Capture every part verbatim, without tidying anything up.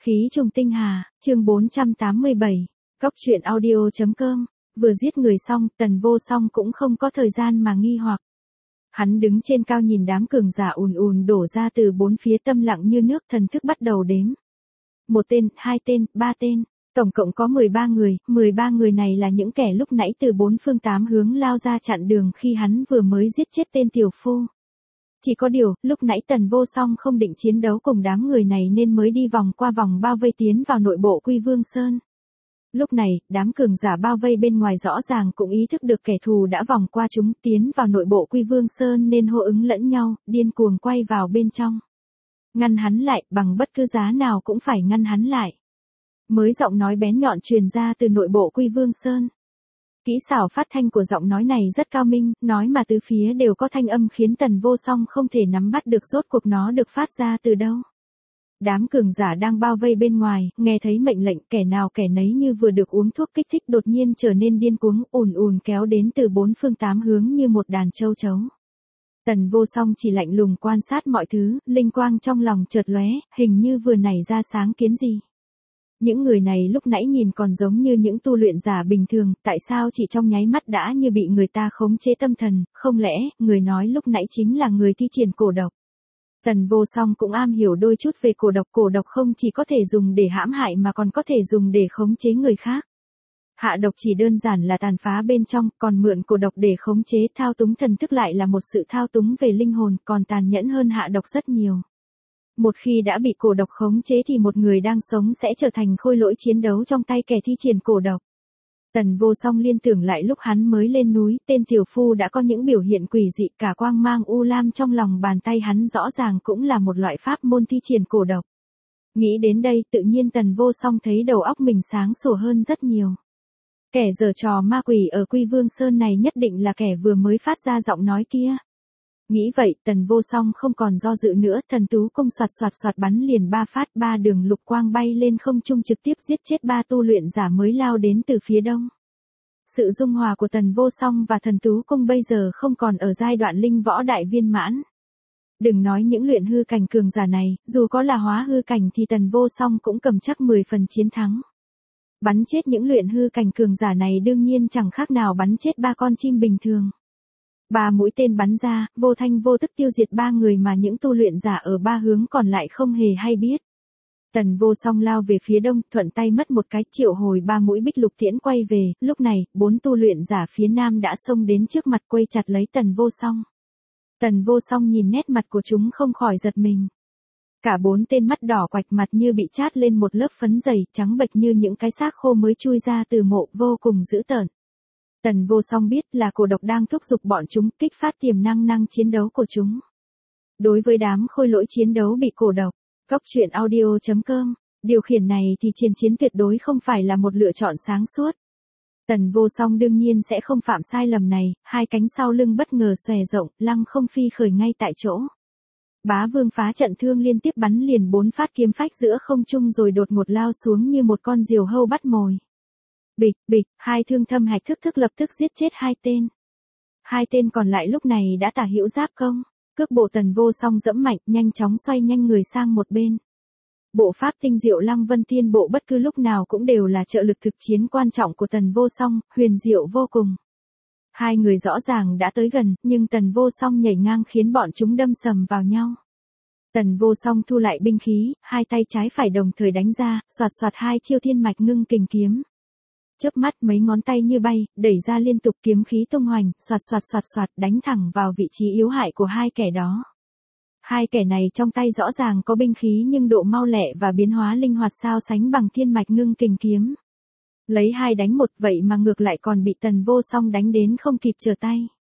Khí trùng tinh hà, chương bốn trăm tám mươi bảy, Góc truyện audio.com, vừa giết người xong, Tần Vô Song cũng không có thời gian mà nghi hoặc. Hắn đứng trên cao nhìn đám cường giả ùn ùn đổ ra từ bốn phía, tâm lặng như nước, thần thức bắt đầu đếm. Một tên, hai tên, ba tên, tổng cộng có mười ba người, mười ba người này là những kẻ lúc nãy từ bốn phương tám hướng lao ra chặn đường khi hắn vừa mới giết chết tên tiểu phu. Chỉ có điều, lúc nãy Tần Vô Song không định chiến đấu cùng đám người này nên mới đi vòng qua vòng bao vây tiến vào nội bộ Quy Vương Sơn. Lúc này, đám cường giả bao vây bên ngoài rõ ràng cũng ý thức được kẻ thù đã vòng qua chúng tiến vào nội bộ Quy Vương Sơn nên hô ứng lẫn nhau, điên cuồng quay vào bên trong. Ngăn hắn lại, bằng bất cứ giá nào cũng phải ngăn hắn lại. Mới giọng nói bén nhọn truyền ra từ nội bộ Quy Vương Sơn. Kỹ xảo phát thanh của giọng nói này rất cao minh, nói mà từ phía đều có thanh âm khiến Tần Vô Song không thể nắm bắt được rốt cuộc nó được phát ra từ đâu. Đám cường giả đang bao vây bên ngoài, nghe thấy mệnh lệnh, kẻ nào kẻ nấy như vừa được uống thuốc kích thích đột nhiên trở nên điên cuồng, ùn ùn kéo đến từ bốn phương tám hướng như một đàn châu chấu. Tần Vô Song chỉ lạnh lùng quan sát mọi thứ, linh quang trong lòng chợt lóe, hình như vừa nảy ra sáng kiến gì. Những người này lúc nãy nhìn còn giống như những tu luyện giả bình thường, tại sao chỉ trong nháy mắt đã như bị người ta khống chế tâm thần, không lẽ, người nói lúc nãy chính là người thi triển cổ độc. Tần Vô Song cũng am hiểu đôi chút về cổ độc, cổ độc không chỉ có thể dùng để hãm hại mà còn có thể dùng để khống chế người khác. Hạ độc chỉ đơn giản là tàn phá bên trong, còn mượn cổ độc để khống chế thao túng thần thức lại là một sự thao túng về linh hồn, còn tàn nhẫn hơn hạ độc rất nhiều. Một khi đã bị cổ độc khống chế thì một người đang sống sẽ trở thành khôi lỗi chiến đấu trong tay kẻ thi triển cổ độc. Tần Vô Song liên tưởng lại lúc hắn mới lên núi, tên tiểu phu đã có những biểu hiện quỷ dị, cả quang mang u lam trong lòng bàn tay hắn rõ ràng cũng là một loại pháp môn thi triển cổ độc. Nghĩ đến đây, tự nhiên Tần Vô Song thấy đầu óc mình sáng sủa hơn rất nhiều. Kẻ giở trò ma quỷ ở Quy Vương Sơn này nhất định là kẻ vừa mới phát ra giọng nói kia. Nghĩ vậy, Tần Vô Song không còn do dự nữa, thần tú cung soạt soạt soạt bắn liền ba phát, ba đường lục quang bay lên không trung trực tiếp giết chết ba tu luyện giả mới lao đến từ phía đông. Sự dung hòa của Tần Vô Song và thần tú cung bây giờ không còn ở giai đoạn linh võ đại viên mãn. Đừng nói những luyện hư cảnh cường giả này, dù có là hóa hư cảnh thì Tần Vô Song cũng cầm chắc mười phần chiến thắng. Bắn chết những luyện hư cảnh cường giả này đương nhiên chẳng khác nào bắn chết ba con chim bình thường. Ba mũi tên bắn ra, vô thanh vô tức tiêu diệt ba người mà những tu luyện giả ở ba hướng còn lại không hề hay biết. Tần Vô Song lao về phía đông, thuận tay mất một cái, triệu hồi ba mũi bích lục tiễn quay về, lúc này, bốn tu luyện giả phía nam đã xông đến trước mặt quây chặt lấy Tần Vô Song. Tần Vô Song nhìn nét mặt của chúng không khỏi giật mình. Cả bốn tên mắt đỏ quạch mặt như bị chát lên một lớp phấn dày, trắng bệch như những cái xác khô mới chui ra từ mộ, vô cùng dữ tợn. Tần Vô Song biết là cổ độc đang thúc giục bọn chúng, kích phát tiềm năng năng chiến đấu của chúng. Đối với đám khôi lỗi chiến đấu bị cổ độc, Góc truyện audio.com, điều khiển này thì chiến chiến tuyệt đối không phải là một lựa chọn sáng suốt. Tần Vô Song đương nhiên sẽ không phạm sai lầm này, hai cánh sau lưng bất ngờ xòe rộng, lăng không phi khởi ngay tại chỗ. Bá Vương phá trận thương liên tiếp bắn liền bốn phát kiếm phách giữa không trung rồi đột ngột lao xuống như một con diều hâu bắt mồi. Bịch, bịch, hai thương thâm hạch thức thức lập tức giết chết hai tên. Hai tên còn lại lúc này đã tả hữu giáp công, cước bộ Tần Vô Song dẫm mạnh, nhanh chóng xoay nhanh người sang một bên. Bộ pháp tinh diệu Lăng Vân Tiên Bộ bất cứ lúc nào cũng đều là trợ lực thực chiến quan trọng của Tần Vô Song, huyền diệu vô cùng. Hai người rõ ràng đã tới gần, nhưng Tần Vô Song nhảy ngang khiến bọn chúng đâm sầm vào nhau. Tần Vô Song thu lại binh khí, hai tay trái phải đồng thời đánh ra, soạt soạt hai chiêu thiên mạch ngưng kình kiếm. Chớp mắt mấy ngón tay như bay, đẩy ra liên tục kiếm khí tung hoành, soạt soạt soạt soạt đánh thẳng vào vị trí yếu hại của hai kẻ đó. Hai kẻ này trong tay rõ ràng có binh khí nhưng độ mau lẹ và biến hóa linh hoạt sao sánh bằng thiên mạch ngưng kình kiếm. Lấy hai đánh một vậy mà ngược lại còn bị Tần Vô Song đánh đến không kịp trở tay.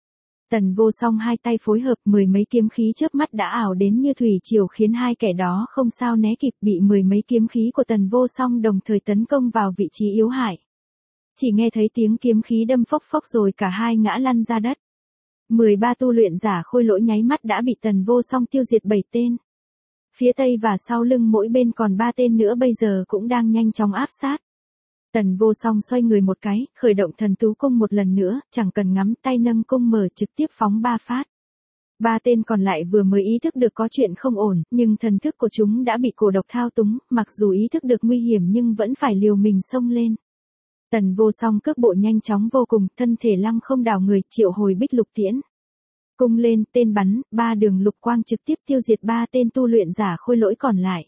Tần Vô Song hai tay phối hợp mười mấy kiếm khí chớp mắt đã ảo đến như thủy triều khiến hai kẻ đó không sao né kịp bị mười mấy kiếm khí của Tần Vô Song đồng thời tấn công vào vị trí yếu hại. Chỉ nghe thấy tiếng kiếm khí đâm phốc phốc rồi cả hai ngã lăn ra đất. mười ba tu luyện giả khôi lỗi nháy mắt đã bị Tần Vô Song tiêu diệt bảy tên. Phía tây và sau lưng mỗi bên còn ba tên nữa bây giờ cũng đang nhanh chóng áp sát. Tần Vô Song xoay người một cái, khởi động thần tú cung một lần nữa, chẳng cần ngắm tay nâng cung mở trực tiếp phóng ba phát. Ba tên còn lại vừa mới ý thức được có chuyện không ổn, nhưng thần thức của chúng đã bị cổ độc thao túng, mặc dù ý thức được nguy hiểm nhưng vẫn phải liều mình xông lên. Tần Vô Song cước bộ nhanh chóng vô cùng, thân thể lăng không đảo người, triệu hồi bích lục tiễn. Cung lên, tên bắn, ba đường lục quang trực tiếp tiêu diệt ba tên tu luyện giả khôi lỗi còn lại.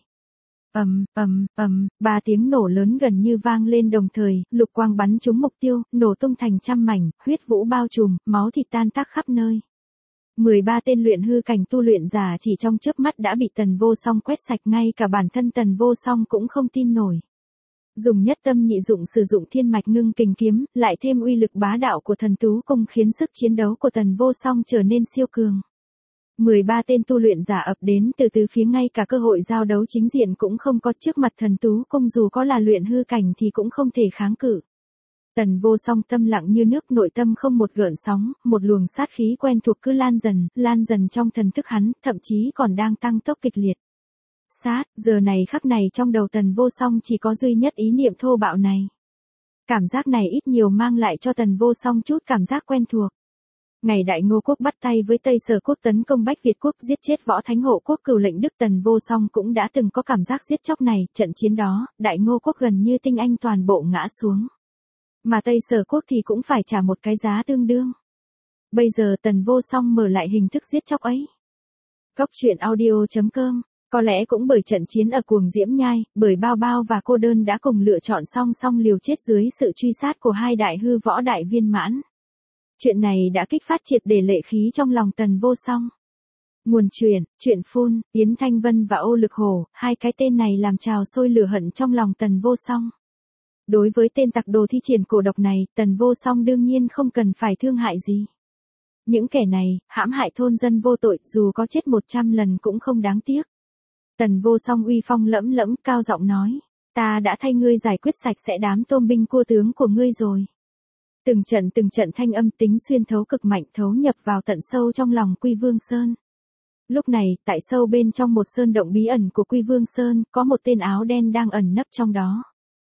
Ầm, ầm, ầm, ba tiếng nổ lớn gần như vang lên đồng thời, lục quang bắn trúng mục tiêu, nổ tung thành trăm mảnh, huyết vũ bao trùm, máu thịt tan tác khắp nơi. mười ba tên luyện hư cảnh tu luyện giả chỉ trong chớp mắt đã bị Tần Vô Song quét sạch, ngay cả bản thân Tần Vô Song cũng không tin nổi. Dùng nhất tâm nhị dụng sử dụng thiên mạch ngưng kình kiếm, lại thêm uy lực bá đạo của thần tú cung khiến sức chiến đấu của Tần Vô Song trở nên siêu cường. mười ba tên tu luyện giả ập đến từ tứ phía, ngay cả cơ hội giao đấu chính diện cũng không có, trước mặt thần tú cung dù có là luyện hư cảnh thì cũng không thể kháng cự. Tần Vô Song tâm lặng như nước, nội tâm không một gợn sóng, một luồng sát khí quen thuộc cứ lan dần, lan dần trong thần thức hắn, thậm chí còn đang tăng tốc kịch liệt. Sát, giờ này khắc này trong đầu Tần Vô Song chỉ có duy nhất ý niệm thô bạo này. Cảm giác này ít nhiều mang lại cho Tần Vô Song chút cảm giác quen thuộc. Ngày Đại Ngô quốc bắt tay với Tây Sở quốc tấn công Bách Việt quốc, giết chết Võ Thánh Hộ quốc Cửu Lệnh Đức, Tần Vô Song cũng đã từng có cảm giác giết chóc này, trận chiến đó, Đại Ngô quốc gần như tinh anh toàn bộ ngã xuống. Mà Tây Sở quốc thì cũng phải trả một cái giá tương đương. Bây giờ Tần Vô Song mở lại hình thức giết chóc ấy. Cốc truyện audio chấm com. Có lẽ cũng bởi trận chiến ở Cuồng Diễm Nhai, bởi Bao Bao và Cô Đơn đã cùng lựa chọn song song liều chết dưới sự truy sát của hai đại hư võ đại viên mãn. Chuyện này đã kích phát triệt để lệ khí trong lòng Tần Vô Song. Nguồn truyện, truyện phun, Yến Thanh Vân và Ô Lực Hổ, hai cái tên này làm trào sôi lửa hận trong lòng Tần Vô Song. Đối với tên tặc đồ thi triển cổ độc này, Tần Vô Song đương nhiên không cần phải thương hại gì. Những kẻ này, hãm hại thôn dân vô tội, dù có chết một trăm lần cũng không đáng tiếc. Tần Vô Song uy phong lẫm lẫm, cao giọng nói, ta đã thay ngươi giải quyết sạch sẽ đám tôm binh cua tướng của ngươi rồi. Từng trận từng trận thanh âm tính xuyên thấu cực mạnh, thấu nhập vào tận sâu trong lòng Quy Vương Sơn. Lúc này, tại sâu bên trong một sơn động bí ẩn của Quy Vương Sơn, có một tên áo đen đang ẩn nấp trong đó.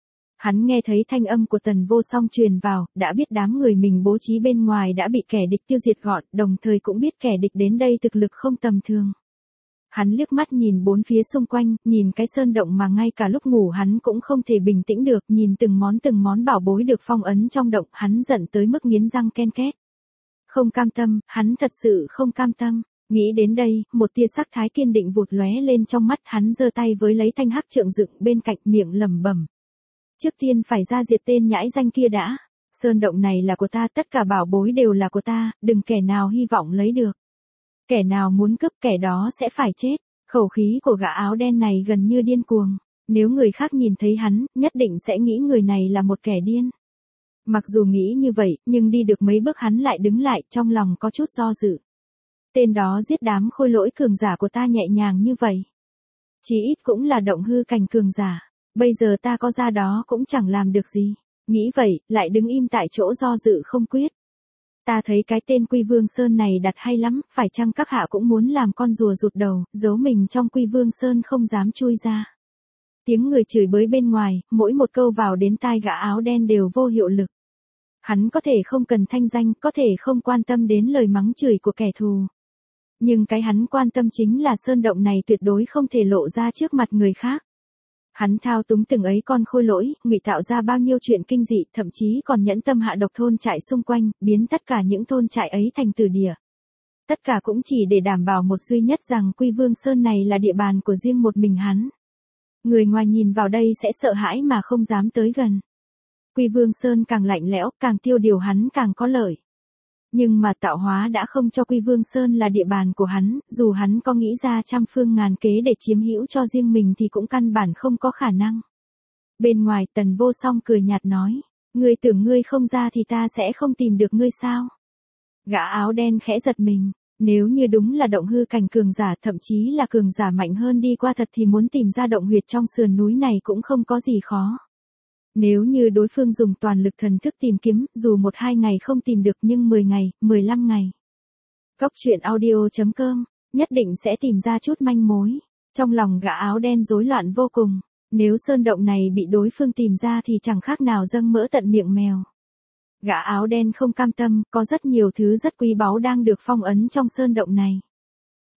Hắn nghe thấy thanh âm của Tần Vô Song truyền vào, đã biết đám người mình bố trí bên ngoài đã bị kẻ địch tiêu diệt gọn, đồng thời cũng biết kẻ địch đến đây thực lực không tầm thường. Hắn liếc mắt nhìn bốn phía xung quanh, nhìn cái sơn động mà ngay cả lúc ngủ hắn cũng không thể bình tĩnh được, nhìn từng món từng món bảo bối được phong ấn trong động, hắn giận tới mức nghiến răng ken két. Không cam tâm, hắn thật sự không cam tâm. Nghĩ đến đây, một tia sắc thái kiên định vụt lóe lên trong mắt, hắn giơ tay với lấy thanh hắc trượng dựng bên cạnh, miệng lẩm bẩm. Trước tiên phải ra diệt tên nhãi danh kia đã. Sơn động này là của ta, tất cả bảo bối đều là của ta, đừng kẻ nào hy vọng lấy được. Kẻ nào muốn cướp kẻ đó sẽ phải chết. Khẩu khí của gã áo đen này gần như điên cuồng. Nếu người khác nhìn thấy hắn, nhất định sẽ nghĩ người này là một kẻ điên. Mặc dù nghĩ như vậy, nhưng đi được mấy bước hắn lại đứng lại, trong lòng có chút do dự. Tên đó giết đám khôi lỗi cường giả của ta nhẹ nhàng như vậy. Chí ít cũng là động hư cảnh cường giả. Bây giờ ta có ra đó cũng chẳng làm được gì. Nghĩ vậy, lại đứng im tại chỗ do dự không quyết. Ta thấy cái tên Quy Vương Sơn này đặt hay lắm, phải chăng các hạ cũng muốn làm con rùa rụt đầu, giấu mình trong Quy Vương Sơn không dám chui ra. Tiếng người chửi bới bên ngoài, mỗi một câu vào đến tai gã áo đen đều vô hiệu lực. Hắn có thể không cần thanh danh, có thể không quan tâm đến lời mắng chửi của kẻ thù. Nhưng cái hắn quan tâm chính là sơn động này tuyệt đối không thể lộ ra trước mặt người khác. Hắn thao túng từng ấy con khôi lỗi, ngụy tạo ra bao nhiêu chuyện kinh dị, thậm chí còn nhẫn tâm hạ độc thôn trại xung quanh, biến tất cả những thôn trại ấy thành tử địa. Tất cả cũng chỉ để đảm bảo một duy nhất rằng Quy Vương Sơn này là địa bàn của riêng một mình hắn. Người ngoài nhìn vào đây sẽ sợ hãi mà không dám tới gần. Quy Vương Sơn càng lạnh lẽo, càng tiêu điều hắn càng có lợi. Nhưng mà tạo hóa đã không cho Quy Vương Sơn là địa bàn của hắn, dù hắn có nghĩ ra trăm phương ngàn kế để chiếm hữu cho riêng mình thì cũng căn bản không có khả năng. Bên ngoài Tần Vô Song cười nhạt nói, ngươi tưởng ngươi không ra thì ta sẽ không tìm được ngươi sao? Gã áo đen khẽ giật mình, nếu như đúng là động hư cảnh cường giả, thậm chí là cường giả mạnh hơn đi qua thật thì muốn tìm ra động huyệt trong sườn núi này cũng không có gì khó. Nếu như đối phương dùng toàn lực thần thức tìm kiếm, dù một hai ngày không tìm được nhưng mười ngày, mười lăm ngày. Cốc truyện audio chấm com, nhất định sẽ tìm ra chút manh mối. Trong lòng gã áo đen rối loạn vô cùng. Nếu sơn động này bị đối phương tìm ra thì chẳng khác nào dâng mỡ tận miệng mèo. Gã áo đen không cam tâm, có rất nhiều thứ rất quý báu đang được phong ấn trong sơn động này.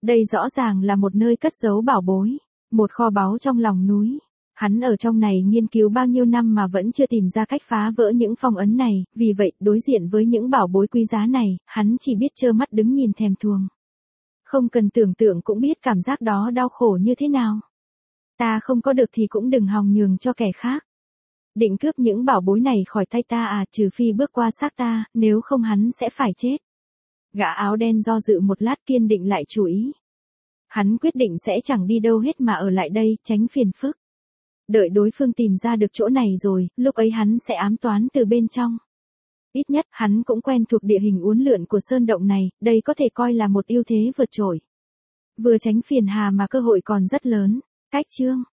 Đây rõ ràng là một nơi cất giấu bảo bối, một kho báu trong lòng núi. Hắn ở trong này nghiên cứu bao nhiêu năm mà vẫn chưa tìm ra cách phá vỡ những phong ấn này, vì vậy, đối diện với những bảo bối quý giá này, hắn chỉ biết trơ mắt đứng nhìn thèm thuồng. Không cần tưởng tượng cũng biết cảm giác đó đau khổ như thế nào. Ta không có được thì cũng đừng hòng nhường cho kẻ khác. Định cướp những bảo bối này khỏi tay ta à, trừ phi bước qua xác ta, nếu không hắn sẽ phải chết. Gã áo đen do dự một lát kiên định lại chủ ý. Hắn quyết định sẽ chẳng đi đâu hết mà ở lại đây, tránh phiền phức. Đợi đối phương tìm ra được chỗ này rồi, lúc ấy hắn sẽ ám toán từ bên trong. Ít nhất, hắn cũng quen thuộc địa hình uốn lượn của sơn động này, đây có thể coi là một ưu thế vượt trội. Vừa tránh phiền hà mà cơ hội còn rất lớn. Cách chương